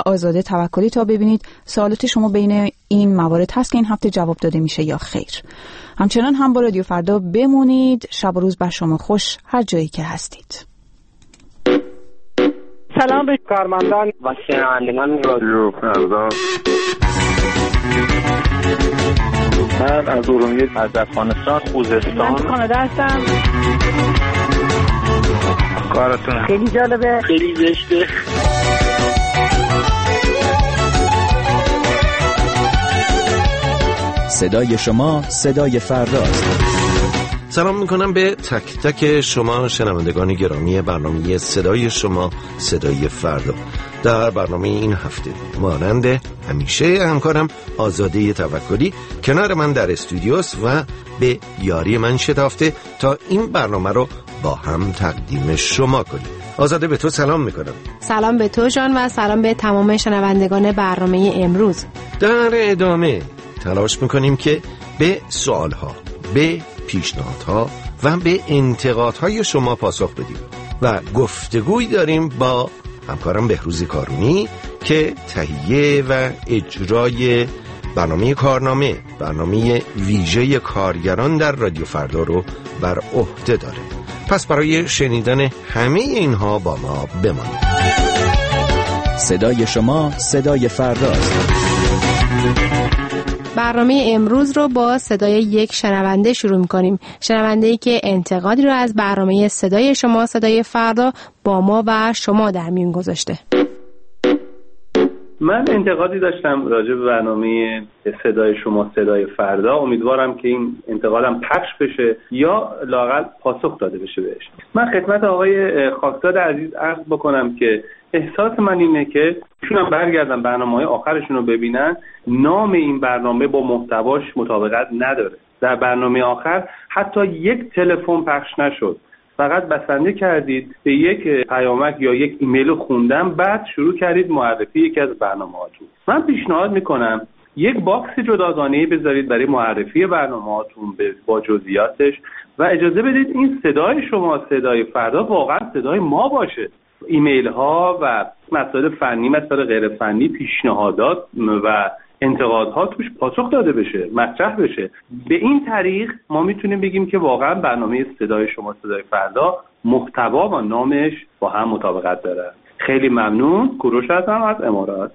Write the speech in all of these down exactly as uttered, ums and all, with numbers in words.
آزاده توکلی تا ببینید سوالات شما بین این موارد هست که این هفته جواب داده میشه یا خیر. همچنان هم با رادیو فردا بمونید. شب و روز بر شما خوش هر جایی که هستید. سلام به کارمندان و شنوندگان رادیو فردا. من از ارومیه، از افغانستان، خوزستان. من کانادا هستم. کارتون خیلی جالبه، خیلی زشته. صدای شما صدای فرداست. سلام میکنم به تک تک شما شنوندگان گرامی برنامه صدای شما صدای فردا. در برنامه این هفته مانند همیشه همکارم آزاده توکلی کنار من در استودیوست و به یاری من شتافته تا این برنامه رو با هم تقدیم شما کنیم. آزاده به تو سلام میکنم. سلام به تو جان و سلام به تمام شنوندگان برنامه امروز. در ادامه تلاش میکنیم که به سوالها، به پیشنهادها و به انتقادهای شما پاسخ بدیم و گفتگوی داریم با همکارم بهروز کارونی که تهیه و اجرای برنامه کارنامه، برنامه ویژه کارگران در رادیو فردا رو بر عهده داره. پس برای شنیدن همه اینها با ما بمانید. صدای شما صدای فرداست. برنامه امروز رو با صدای یک شنونده شروع می‌کنیم. شنونده‌ای که انتقادی رو از برنامه صدای شما صدای فردا با ما و شما در میون گذاشته. من انتقادی داشتم راجع به برنامه صدای شما صدای فردا. امیدوارم که این انتقادم پخش بشه یا لااقل پاسخ داده بشه بهش. من خدمت آقای خاکزاد عزیز عرض بکنم که احساس من اینه که ایشون برگردن برنامه‌های آخرشون رو ببینن، نام این برنامه با محتواش مطابقت نداره. در برنامه آخر حتی یک تلفن پخش نشد، فقط بسنده کردید به یک پیامک یا یک ایمیل خوندن، بعد شروع کردید معرفی یکی از برنامه‌هاتون. من پیشنهاد میکنم یک باکس جداگانه‌ای بذارید برای معرفی برنامه‌هاتون با جزئیاتش و اجازه بدید این صدای شما صدای فردا واقعا صدای ما باشه. ایمیل ها و مسائل فنی، مسائل غیر فنی، پیشنهادات و انتقادها توش پاسخ داده بشه، مطرح بشه. به این طریق ما میتونیم بگیم که واقعا برنامه صدای شما صدای فردا محتوا و نامش با هم مطابقت داره. خیلی ممنون. کوروش هستم از امارات.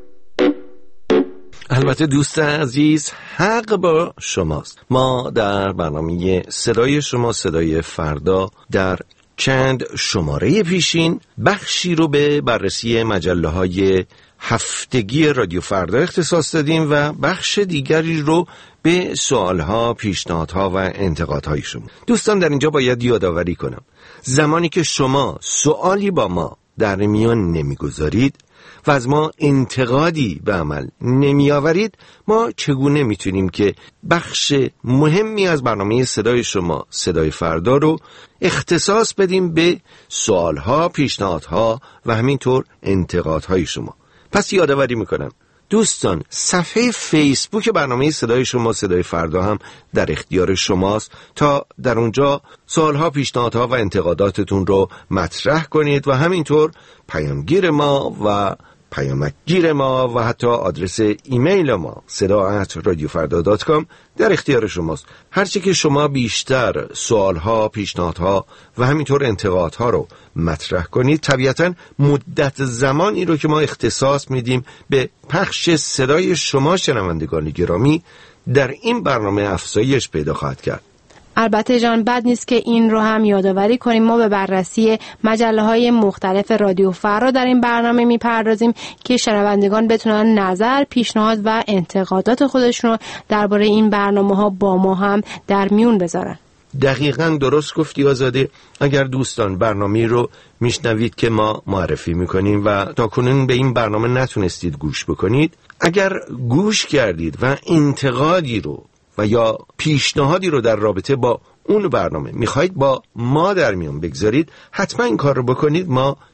البته دوست عزیز، حق با شماست. ما در برنامه صدای شما صدای فردا در چند شماره پیشین بخشی رو به بررسی مجله‌های هفتگی رادیو فردا اختصاص دادیم و بخش دیگری رو به سوالها، پیشنهادها و انتقادهای شما. دوستان، در اینجا باید یادآوری کنم زمانی که شما سوالی با ما در میان نمیگذارید و از ما انتقادی به عمل نمی آورید، ما چگونه میتونیم که بخش مهمی از برنامه صدای شما صدای فردا رو اختصاص بدیم به سوالها، پیشنهادها و همینطور انتقادهای شما؟ پس یادآوری میکنم دوستان، صفحه فیسبوک برنامه صدای شما صدای فردا هم در اختیار شماست تا در اونجا سوالها، پیشنهادها و انتقاداتتون رو مطرح کنید و همینطور پیامگیر ما و پیامکگیر ما و حتی آدرس ایمیل ما صدا ات رادیو فردا دات کام در اختیار شماست. هرچی که شما بیشتر سوالها، پیشنهادها و همینطور انتقادها رو مطرح کنید، طبیعتاً مدت زمانی رو که ما اختصاص میدیم به پخش صدای شما شنوندگان گرامی در این برنامه افزایش پیدا خواهد کرد. البته جان بد نیست که این رو هم یادآوری کنیم. ما به بررسی مجله‌های مختلف رادیو فردا در این برنامه میپردازیم که شنوندگان بتونن نظر، پیشنهاد و انتقادات خودشون رو درباره این برنامه‌ها با ما هم در میون بذارن. دقیقاً درست گفتی آزاده. اگر دوستان برنامه رو میشنوید که ما معرفی میکنیم و تاکنون به این برنامه نتونستید گوش بکنید، اگر گوش کردید و انتقادی رو و یا پیشنهادی رو در رابطه با اون برنامه میخواید با ما در میون بگذارید، حتما این کار رو بکنید. ما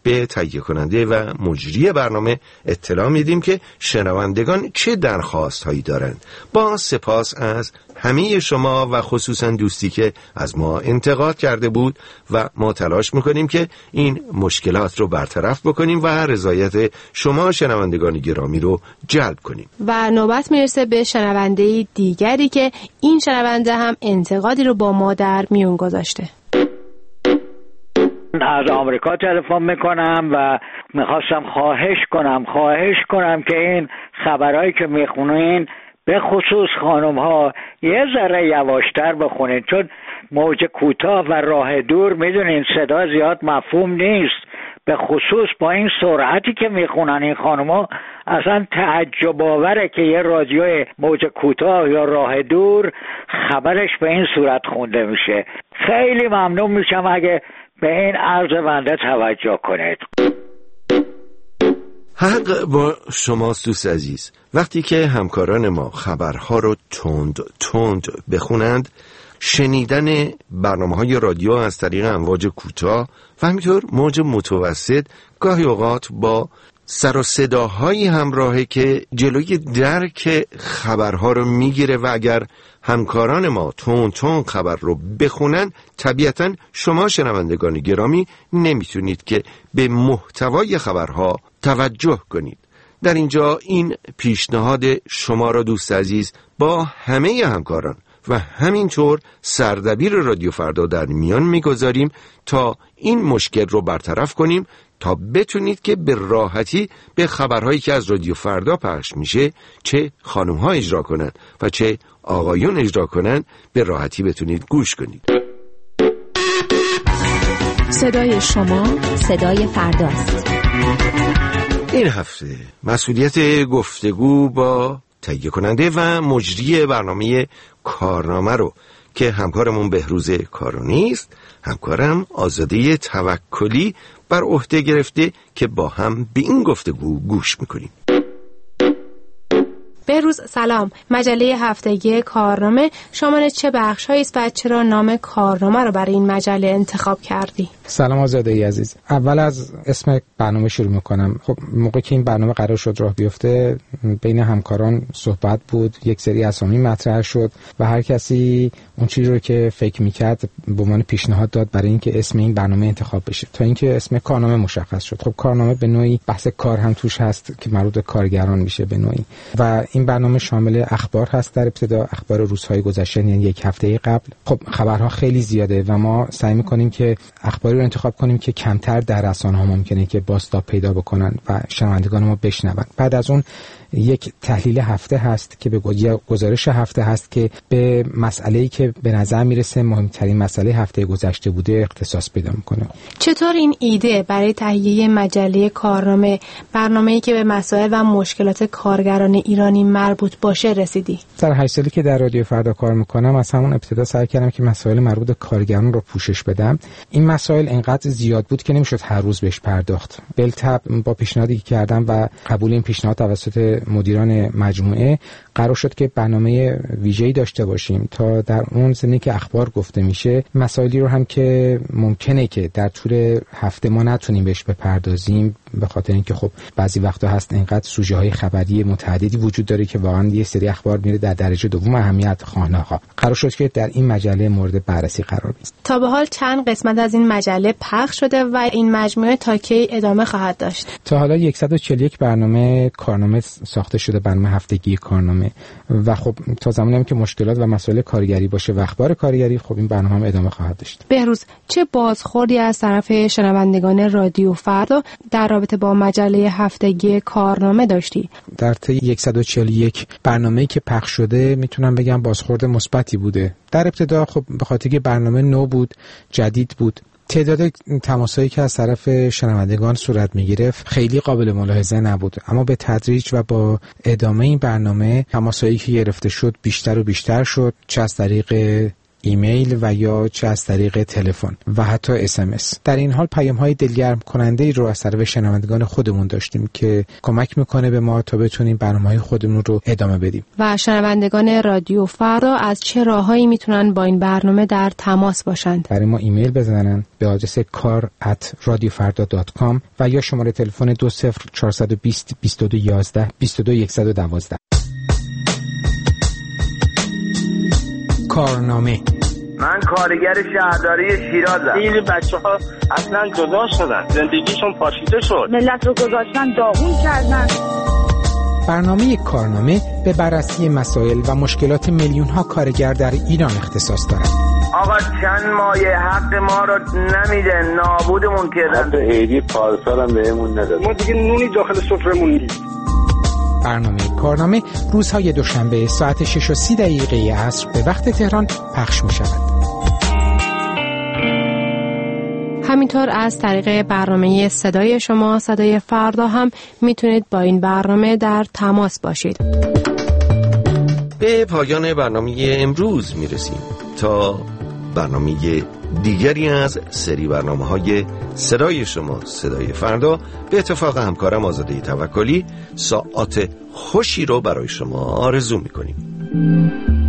به تهیه کننده و مجری برنامه اطلاع میدیم که شنوندگان چه درخواست هایی دارند. با سپاس از همه شما و خصوصا دوستی که از ما انتقاد کرده بود و ما تلاش میکنیم که این مشکلات رو برطرف بکنیم و رضایت شما شنوندگان گرامی رو جلب کنیم. و نوبت میرسه به شنونده دیگری که این شنونده هم انتقادی رو با ما در میون گذاشته. از آمریکا تلفن میکنم و میخواستم خواهش کنم خواهش کنم که این خبرهایی که میخونین به خصوص خانم ها یه ذره یواشتر بخونین، چون موج کوتاه و راه دور میدونین صدا زیاد مفهوم نیست، به خصوص با این سرعتی که میخونن این خانم ها اصلا تعجب آوره که یه رادیو موج کوتاه یا راه دور خبرش به این صورت خونده میشه. خیلی ممنون میشم اگه به این عرض بنده توجه کنید. حق با شماست دوست عزیز. وقتی که همکاران ما خبرها رو تند تند بخونند، شنیدن برنامه‌های رادیو از طریق امواج کوتاه و همینطور موج متوسط گاهی اوقات با سر و صداهایی همراهه که جلوی درک خبرها رو میگیره و اگر همکاران ما تون تون خبر رو بخونن، طبیعتاً شما شنوندگان گرامی نمیتونید که به محتوای خبرها توجه کنید. در اینجا این پیشنهاد شما را دوست عزیز با همه همکاران و همینطور سردبیر رادیو فردا در میان میگذاریم تا این مشکل رو برطرف کنیم، تا بتونید که به راحتی به خبرهایی که از رادیو فردا پخش میشه، چه خانم‌ها اجرا کنن و چه آقایون اجرا کنن، به راحتی بتونید گوش کنید. صدای شما صدای فرداست. این هفته مسئولیت گفتگو با تهیه کننده و مجری برنامه کارنامه رو که همکارمون بهروز کارونی است، همکارم آزاده توکلی بر عهده گرفته که با هم به این گفتگو گوش میکنیم. بهروز سلام. مجله هفتگی کارنامه شامل چه بخش‌هایی است و چرا نام کارنامه رو برای این مجله انتخاب کردی؟ سلام آزاده عزیز. اول از اسم برنامه شروع میکنم. خب موقعی که این برنامه قرار شد راه بیفته، بین همکاران صحبت بود، یک سری اسامی مطرح شد و هر کسی اون چیزی رو که فکر میکرد به عنوان پیشنهاد داد برای اینکه اسم این برنامه انتخاب بشه، تا اینکه اسم کارنامه مشخص شد. خب کارنامه به نوعی بحث کار هم توش هست که مربوط به کارگران میشه به نوعی، و این برنامه شامل اخبار هست. در ابتدا اخبار روزهای گذشته، یعنی یک هفته قبل. خب خبرها خیلی زیاده و ما سعی میکنیم که اخباری رو انتخاب کنیم که کمتر در رسانه‌ها ممکنه که بازتاب پیدا بکنن و شنوندگان ما بشنون. بعد از اون یک تحلیل هفته هست که به گزارش هفته هست که به مسئله‌ای که به نظر میرسه مهمترین مسئله هفته گذشته بوده اختصاص پیدا میکنه. چطور این ایده برای تهیه مجله کارنامه، برنامه‌ای که به مسائل و مشکلات کارگران ایرانی مربوط باشه رسیدی؟ در هشت سالی که در رادیو فردا کار میکنم، از همون ابتدا سعی کردم که مسائل مربوط به کارگران رو پوشش بدم. این مسائل انقدر زیاد بود که نمیشد هر روز بهش پرداخت. بالطبع با پیشنهادی که کردم و قبول این پیشنهاد توسط مدیران مجموعه، قرار شد که برنامه ویژه‌ای داشته باشیم تا در اون زمینه که اخبار گفته میشه، مسائلی رو هم که ممکنه که در طول هفته ما نتونیم بهش بپردازیم، به خاطر اینکه خب بعضی وقتا هست اینقدر سوژه های خبری متعددی وجود داره که واقعا یه سری اخبار میره در درجه دوم اهمیت خواهناها، قرار شد که در این مجله مورد بررسی قرار بگیره. تا به حال چند قسمت از این مجله پخش شده و این مجموعه تا کی ادامه خواهد داشت؟ تا حالا صد و چهل و یک برنامه کارنامه ساخته شده، برنامه هفتگی کارنامه، و خب تا زمانی هم که مشکلات و مسائل کارگری باشه و اخبار کارگری، خب این برنامه هم ادامه خواهد داشت. بهروز، چه بازخوردی از طرف شنوندگان رادیو فردا در رابطه با مجله هفتگی کارنامه داشتی؟ در طی صد و چهل و یک برنامه‌ای که پخش شده میتونم بگم بازخورد مثبتی بوده. در ابتدا خب به خاطر که برنامه نو بود، جدید بود، تعداد تماسایی که از طرف شنوندگان صورت می‌گرفت خیلی قابل ملاحظه نبود، اما به تدریج و با ادامه این برنامه تماسایی که گرفته شد بیشتر و بیشتر شد، چه از طریق ایمیل و یا چه از طریق تلفن و حتی اس ام اس. در این حال پیام‌های دلگرم کننده رو از طرف شنوندگان خودمون داشتیم که کمک میکنه به ما تا بتونیم برنامه‌های خودمون رو ادامه بدیم. و شنوندگان رادیو فردا از چه راههایی میتونن با این برنامه در تماس باشند؟ برای ما ایمیل بزنن به آدرس کار ات رادیو فردا دات کام و یا شماره تلفن دو صفر چهار دو صفر بیست و دو یازده بیست و دو صد و دوازده. کارنامه. من کارگر شهرداری شیرازم. خیلی بچه‌ها اصلا جدا شدن، زندگیشون پاشیده شد، ملت رو گذاشتن داغون کردن. برنامه کارنامه به بررسی مسائل و مشکلات میلیون‌ها کارگر در ایران اختصاص دارد. آقا چند مایه حق ما رو نمیده، نابودمون کردن. حتی عیدی پارسال هم بهمون نداد. ما دیگه نونی داخل سفرمون نیست. برنامه کارنامه روزهای دوشنبه ساعت شش و سی دقیقه عصر به وقت تهران پخش می شود. همینطور از طریق برنامه صدای شما صدای فردا هم میتونید با این برنامه در تماس باشید. به پایان برنامه امروز میرسیم. تا برنامه دیگری از سری برنامه‌های صدای شما صدای فردا، به اتفاق همکارم آزاده توکلی ساعات خوشی رو برای شما آرزو می‌کنیم.